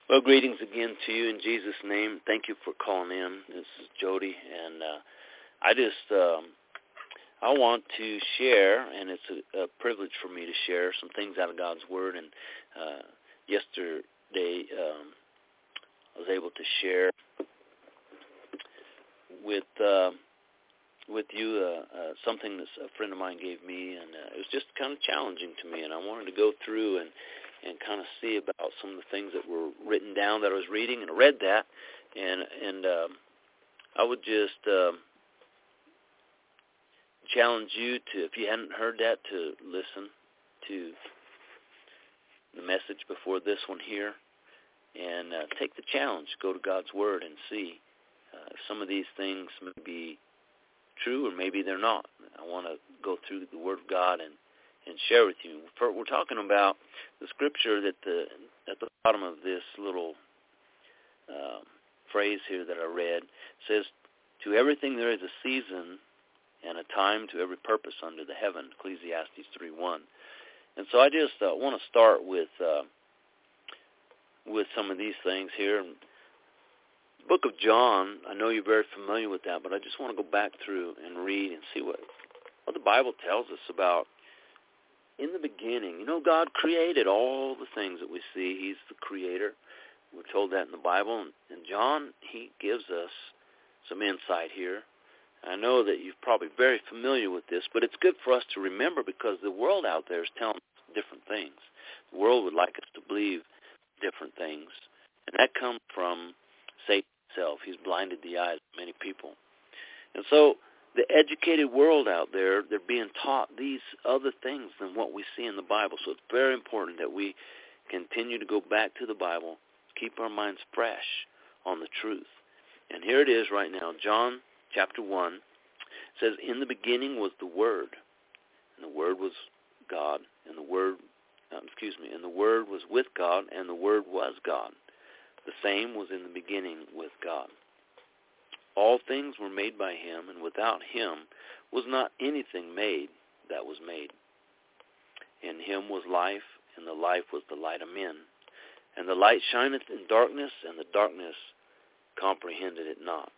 Well, greetings again to you in Jesus' name. Thank you for calling in. This is Jody, and I want to share, and it's a privilege for me to share some things out of God's Word. And yesterday, I was able to share with you something that a friend of mine gave me, and it was just kind of challenging to me. And I wanted to go through and kind of see about some of the things that were written down that I was reading, and I read that, and I would just challenge you to, if you hadn't heard that, to listen to the message before this one here, and take the challenge, go to God's Word and see if some of these things may be true or maybe they're not. I want to go through the Word of God and share with you. We're talking about the scripture that at the bottom of this little phrase here that I read says, "To everything there is a season and a time to every purpose under the heaven," Ecclesiastes 3:1. And so I just want to start with some of these things here. The book of John, I know you're very familiar with that, but I just want to go back through and read and see what the Bible tells us about. In the beginning, God created all the things that we see. He's the creator. We're told that in the Bible. And John, he gives us some insight here. I know that you're probably very familiar with this, but it's good for us to remember because the world out there is telling us different things. The world would like us to believe different things. And that comes from Satan himself. He's blinded the eyes of many people. And so the educated world out there, they're being taught these other things than what we see in the Bible. So it's very important that we continue to go back to the Bible, keep our minds fresh on the truth. And here it is right now. John chapter 1 says, "In the beginning was the Word, and the Word was God, and the Word was with God, and the Word was God. The same was in the beginning with God. All things were made by him, and without him was not anything made that was made. In him was life, and the life was the light of men. And the light shineth in darkness, and the darkness comprehended it not."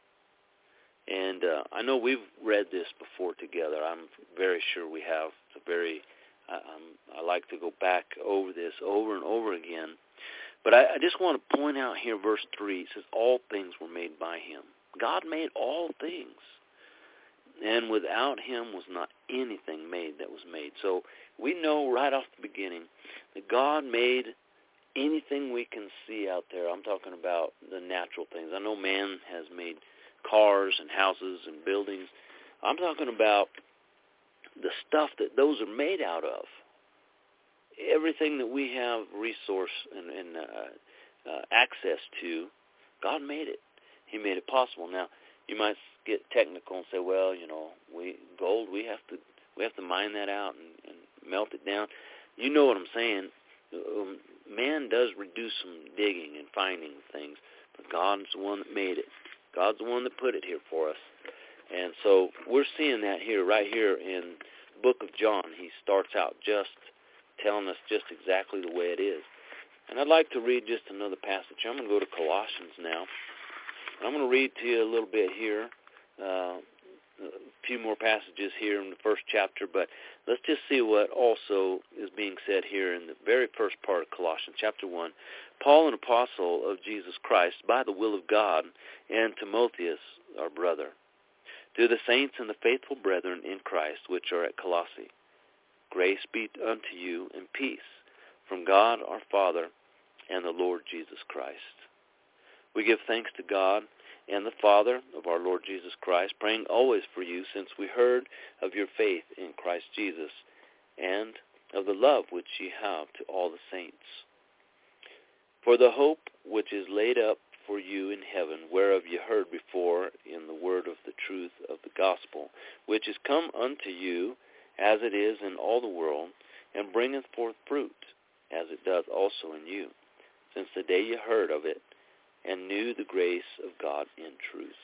And I know we've read this before together. I'm very sure we have. I like to go back over this over and over again. But I just want to point out here, verse 3, it says, "All things were made by him." God made all things, and without him was not anything made that was made. So we know right off the beginning that God made anything we can see out there. I'm talking about the natural things. I know man has made cars and houses and buildings. I'm talking about the stuff that those are made out of. Everything that we have resource and access to, God made it. He made it possible. Now, you might get technical and say, "Well, gold, we have to mine that out and melt it down." You know what I'm saying? Man does reduce some digging and finding things, but God's the one that made it. God's the one that put it here for us. And so we're seeing that here, right here in the book of John. He starts out just telling us just exactly the way it is. And I'd like to read just another passage. I'm going to go to Colossians now. I'm going to read to you a little bit here, a few more passages here in the first chapter, but let's just see what also is being said here in the very first part of Colossians, chapter 1. "Paul, an apostle of Jesus Christ, by the will of God, and Timotheus, our brother, to the saints and the faithful brethren in Christ, which are at Colossae, grace be unto you and peace from God our Father and the Lord Jesus Christ. We give thanks to God and the Father of our Lord Jesus Christ, praying always for you, since we heard of your faith in Christ Jesus and of the love which ye have to all the saints. For the hope which is laid up for you in heaven, whereof ye heard before in the word of the truth of the gospel, which is come unto you as it is in all the world, and bringeth forth fruit, as it doth also in you, since the day ye heard of it, and knew the grace of God in truth.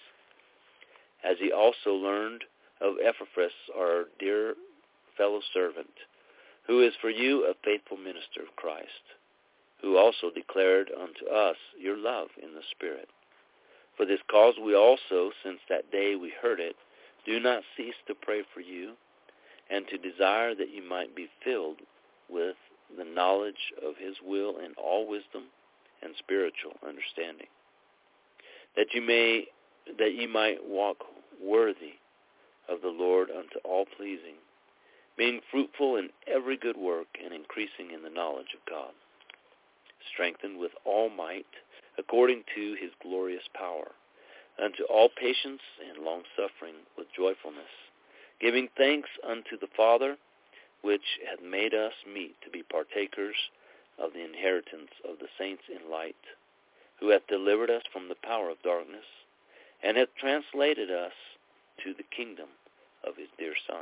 As ye also learned of Epaphras, our dear fellow servant, who is for you a faithful minister of Christ, who also declared unto us your love in the Spirit. For this cause we also, since that day we heard it, do not cease to pray for you, and to desire that you might be filled with the knowledge of his will in all wisdom and spiritual understanding, that you might walk worthy of the Lord unto all pleasing, being fruitful in every good work and increasing in the knowledge of God, strengthened with all might according to his glorious power, unto all patience and longsuffering with joyfulness, giving thanks unto the Father, which hath made us meet to be partakers of the inheritance of the saints in light, who hath delivered us from the power of darkness, and hath translated us to the kingdom of his dear Son,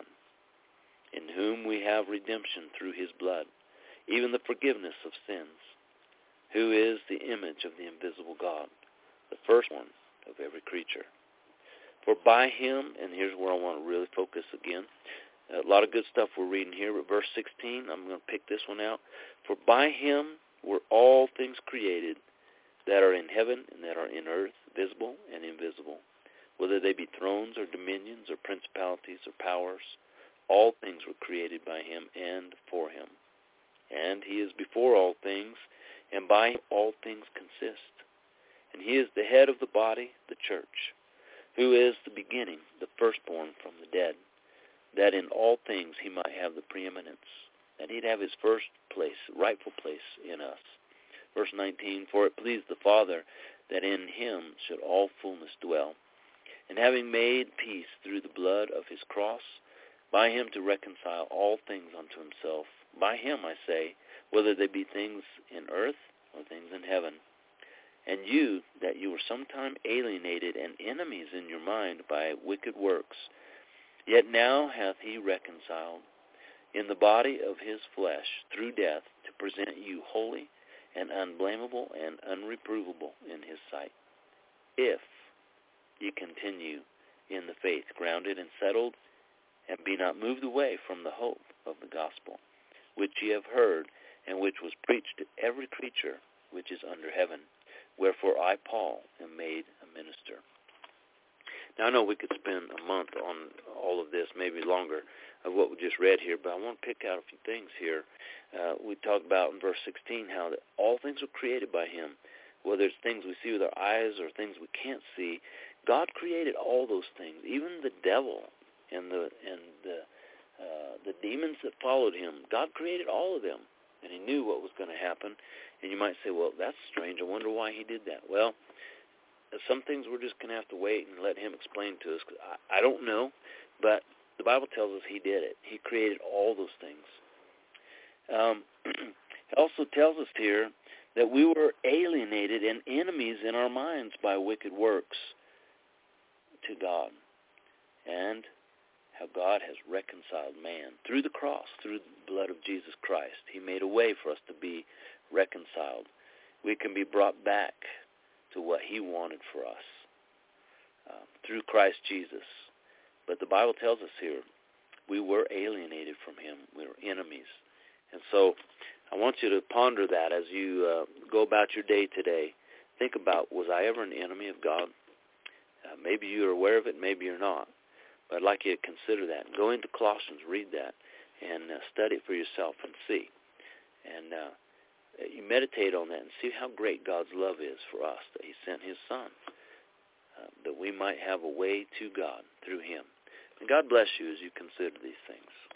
in whom we have redemption through his blood, even the forgiveness of sins, who is the image of the invisible God, the firstborn of every creature. For by him, and here's where I want to really focus again, a lot of good stuff we're reading here, but verse 16, I'm going to pick this one out. For by him were all things created that are in heaven and that are in earth, visible and invisible, whether they be thrones or dominions or principalities or powers. All things were created by him and for him. And he is before all things, and by him all things consist. And he is the head of the body, the church, who is the beginning, the firstborn from the dead, that in all things he might have the preeminence, that he'd have his first place, rightful place in us. Verse 19, for it pleased the Father that in him should all fullness dwell, and having made peace through the blood of his cross, by him to reconcile all things unto himself. By him, I say, whether they be things in earth or things in heaven. And you, that you were sometime alienated and enemies in your mind by wicked works, yet now hath he reconciled in the body of his flesh through death, to present you holy and unblameable and unreprovable in his sight, if ye continue in the faith, grounded and settled, and be not moved away from the hope of the gospel, which ye have heard, and which was preached to every creature which is under heaven, wherefore I, Paul, am made a minister. Now, I know we could spend a month on all of this, maybe longer, of what we just read here, but I want to pick out a few things here. We talked about in verse 16 how that all things were created by him, whether it's things we see with our eyes or things we can't see. God created all those things, even the devil and the demons that followed him. God created all of them, and he knew what was going to happen. And you might say, well, that's strange. I wonder why he did that. Well, some things we're just going to have to wait and let him explain to us. Cause I don't know, but the Bible tells us he did it. He created all those things. It also tells us here that we were alienated and enemies in our minds by wicked works to God, and how God has reconciled man through the cross, through the blood of Jesus Christ. He made a way for us to be reconciled. We can be brought back to what he wanted for us through Christ Jesus. But the Bible tells us here, we were alienated from him. We were enemies. And so I want you to ponder that as you go about your day today. Think about, was I ever an enemy of God? Maybe you're aware of it, maybe you're not. But I'd like you to consider that. Go into Colossians, read that, and study it for yourself and see. And you meditate on that and see how great God's love is for us, that he sent his Son, that we might have a way to God through him. And God bless you as you consider these things.